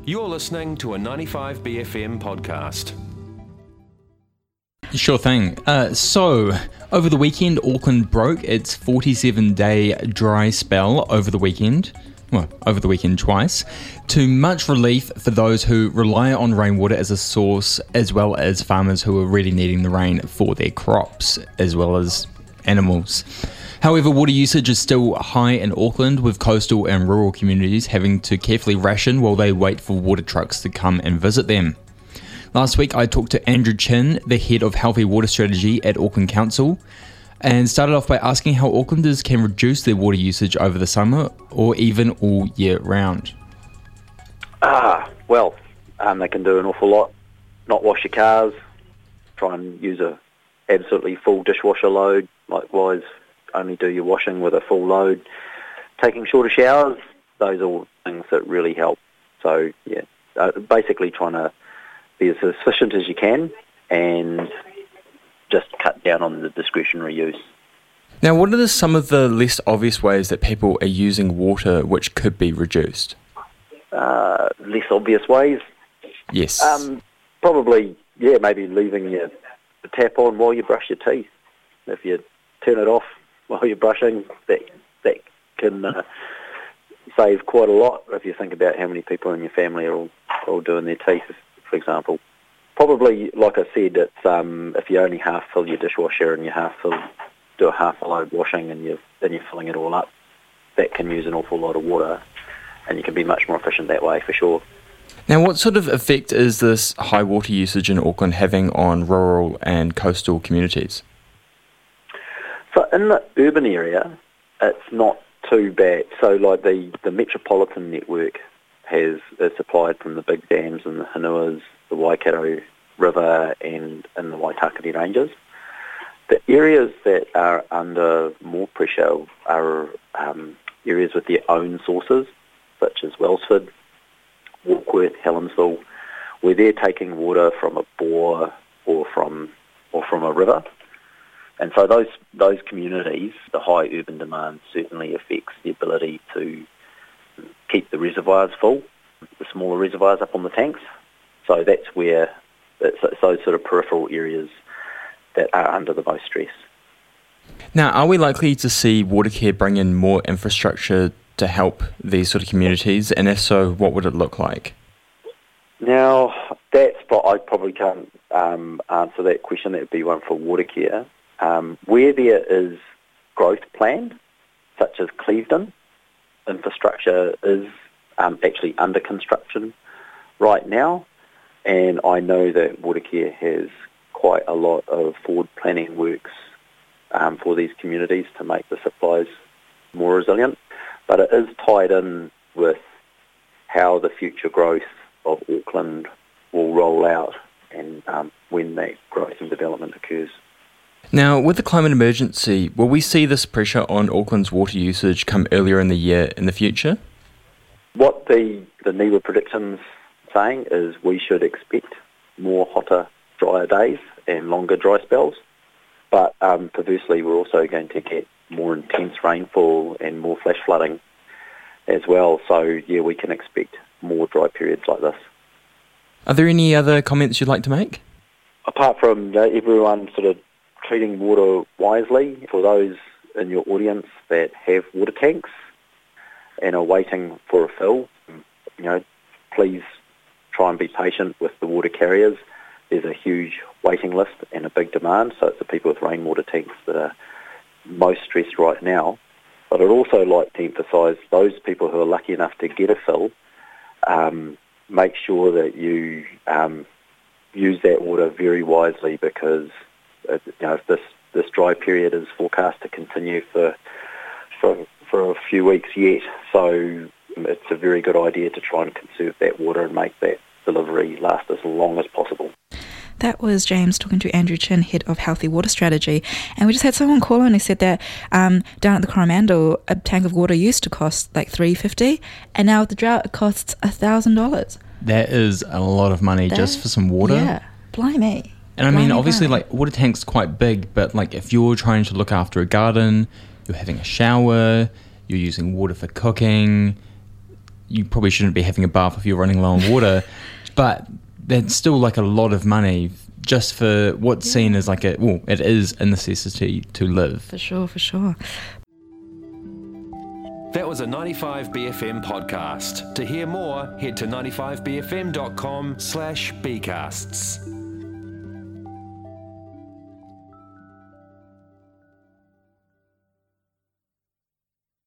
You're listening to a 95BFM podcast. Sure thing. So, over the weekend, Auckland broke its 47-day dry spell over the weekend. Well, over the weekend twice, to much relief for those who rely on rainwater as a source, as well as farmers who are really needing the rain for their crops, as well as animals. However, water usage is still high in Auckland, with coastal and rural communities having to carefully ration while they wait for water trucks to come and visit them. Last week, I talked to Andrew Chin, the head of Healthy Water Strategy at Auckland Council, and started off by asking how Aucklanders can reduce their water usage over the summer or even all year round. They can do an awful lot. Not wash your cars, try and use a absolutely full dishwasher load, likewise only do your washing with a full load. Taking shorter showers, those are all things that really help. So, basically trying to be as efficient as you can and just cut down on the discretionary use. Now, what are some of the less obvious ways that people are using water which could be reduced? Less obvious ways? Yes. Maybe leaving the tap on while you brush your teeth. If you turn it off while you're brushing, that can save quite a lot if you think about how many people in your family are all doing their teeth, for example. Probably, like I said, it's if you only half fill your dishwasher and you do a half a load washing and then you're filling it all up, that can use an awful lot of water, and you can be much more efficient that way for sure. Now, what sort of effect is this high water usage in Auckland having on rural and coastal communities? So in the urban area, it's not too bad. So like the metropolitan network is supplied from the big dams and the Hanuas, the Waikato River and the Waitakere Ranges. The areas that are under more pressure are areas with their own sources, such as Wellsford, Warkworth, Helensville, where they're taking water from a bore or from a river. And so those communities, the high urban demand certainly affects the ability to keep the reservoirs full, the smaller reservoirs up on the tanks. So that's where it's those sort of peripheral areas that are under the most stress. Now, are we likely to see Watercare bring in more infrastructure to help these sort of communities? And if so, what would it look like? Now, I probably can't answer that question. That would be one for Watercare. Where there is growth planned, such as Clevedon, infrastructure is actually under construction right now, and I know that Watercare has quite a lot of forward planning works for these communities to make the supplies more resilient, but it is tied in with how the future growth of Auckland will roll out and when that growth and development occurs. Now, with the climate emergency, will we see this pressure on Auckland's water usage come earlier in the year in the future? What the NIWA prediction's saying is we should expect more hotter, drier days and longer dry spells, but perversely we're also going to get more intense rainfall and more flash flooding as well. So, we can expect more dry periods like this. Are there any other comments you'd like to make? Apart from everyone sort of treating water wisely, for those in your audience that have water tanks and are waiting for a fill, please try and be patient with the water carriers. There's a huge waiting list and a big demand, so it's the people with rainwater tanks that are most stressed right now. But I'd also like to emphasise those people who are lucky enough to get a fill, make sure that you use that water very wisely, because if this dry period is forecast to continue for a few weeks yet, so it's a very good idea to try and conserve that water and make that delivery last as long as possible. That was James talking to Andrew Chin, head of Healthy Water Strategy. And we just had someone call in who said that down at the Coromandel, a tank of water used to cost like $3.50, and now with the drought it costs $1,000. That is a lot of money just for some water. Yeah, blimey. And I mean, obviously, like, water tank's quite big, but like if you're trying to look after a garden, you're having a shower, you're using water for cooking, you probably shouldn't be having a bath if you're running low on water, but that's still like a lot of money just for what's seen as like it is a necessity to live. For sure. That was a 95BFM podcast. To hear more, head to 95bfm.com/bcasts.